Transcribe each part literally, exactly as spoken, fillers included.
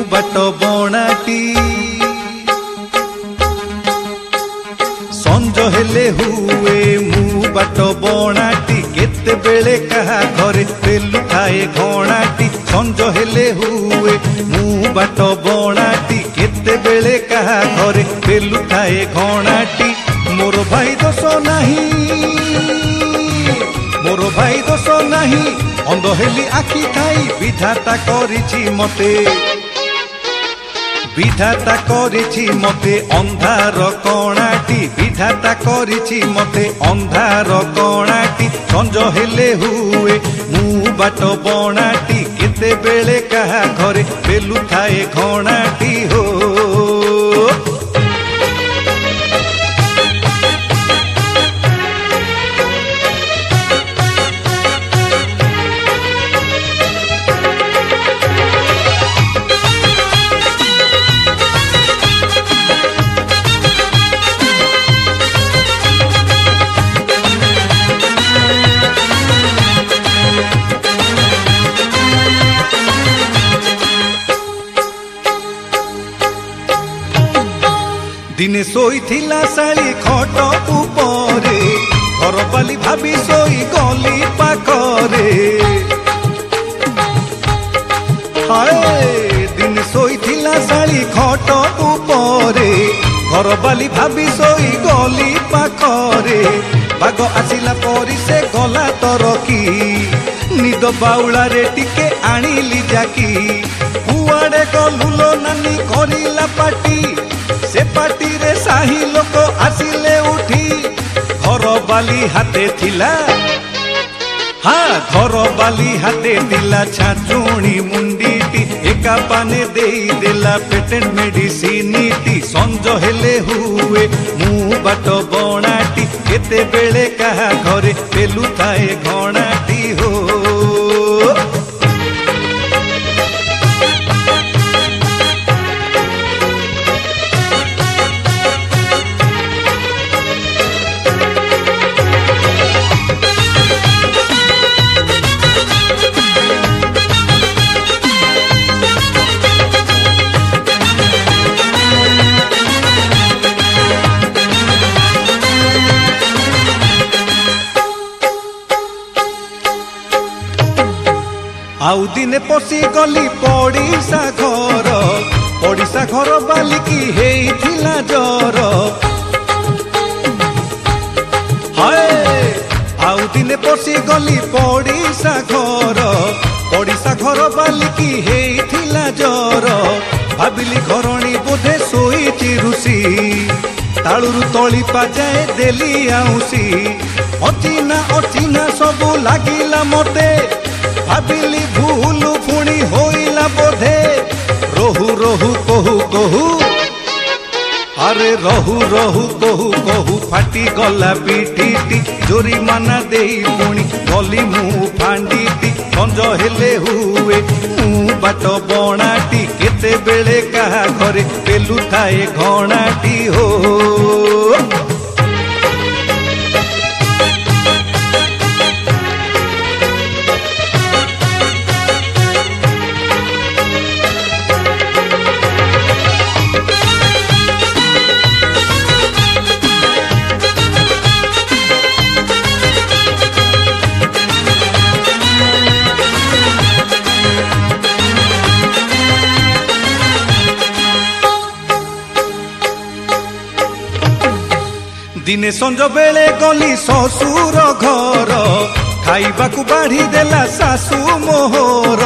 बाट बणाटी संज हेले हुए मु बाट बणाटी केते बेले कहा घरे पेलु थाए घणाटी संज हेले हुए मु बाट बणाटी केते बेले कहा घरे पेलु थाए घणाटी मोर भाई दोष नहीं मोर भाई दोष नहीं अंध हेली आखि खाई विधाता करिछि मते विधाता करिछि मते अंधार कणाटी विधाता करिछि मते अंधार कणाटी संज हेले हुए मु बाट बणाटी केते बेले कहा घरे पेलु थाए घणाटी हो दिने सोई थिला साली खट उपरे घर बाली भाभी सोई गली पाखरे हाय दिने सोई थिला साली खट उपरे घर बाली भाभी सोई गली पाखरे बाग आसिला परी से गला तरकी निद बाउला रे टिके आनिली जाकी कुआडे गलुलो नानी करिला पाटी से पार्टी रे साही लोक आसिले उठी घर बाली हाथे थिला हाँ घर बाली हाथे दिला छाचुणी मुंडीटी एका पाने देई देला पेटेंट मेडिसिनिटी संज हेले हुए मु बाट बणाटी केते बेले कहा घरे पेलु थाए घणाटी हो आउ दिने पशी गली पड़ीसा घर पड़ीसा घर बालिकी हेइथिला जर हाय आउ दिने पशी गली पड़ीसा घर पड़ीसा घर बालिकी हेइथिला जर भाबिली घरणी बोधे सोईची रुसी तालुरु तली पाजाए देली आउसी अचिना अचिना सबु लागिला मते भाबिली भूल पुणी होइला बोधे रहु रहु कहू कहू अरे रहु रहु कहू कहू फाटी गला पिटीटी जोरी माना देई पुणी गली मु फांडीटी संज हेले हुए मु बाट बणाटी केते बेले कहा घरे पेलु थाए घणाटी हो दिने संज बेले गली ससुर घर खाइबा को बाढ़ी देला सासु मोहर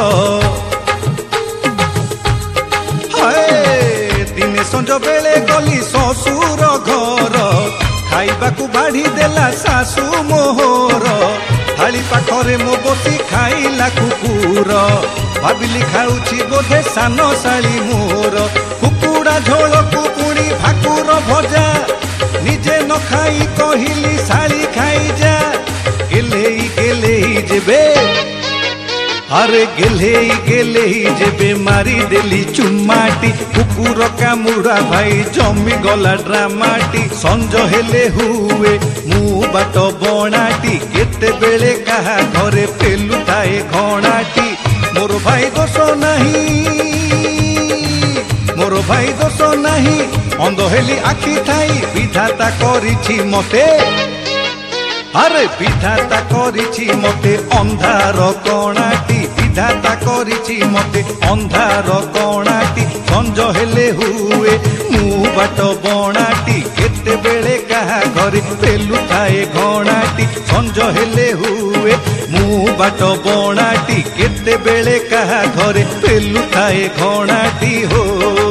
हाय दिने संज बेले गली ससुर घर खाइबा को बाढ़ी देला सासु मोहर थाली पाखरे मो बसी खाइला कुकुर भाबिली खाउची बोधे सान शाली मोर कुकुड़ा झोल कुकुड़ी भाकुर भजा निजे न खाई कहिली शाली खाई जा गेलेई गेलेई जेबे अरे गेलेई गेलेई जेबे मारी देली चुम्माटी कुकुर कामुड़ा भाई जमी गला ड्रामाटी संज हेले हुए मु बाट बणाटी केते बेले कहा घरे पेलु थाए घणाटी मोर भाई दोष नहीं मोर भाई दोष नाही अंध हेली आखि थाई विधाता करिछि मते अरे विधाता करिछि मते अंधार कणाटी विधाता करिछि मते अंधार कणाटी संज हेले हुए मु बाट बणाटी केते बेले कहा घरे पेलु थाए घणाटी संज हेले हुए मु बाट बणाटी केते बेले कहा घरे पेलु थाए घणाटी हो।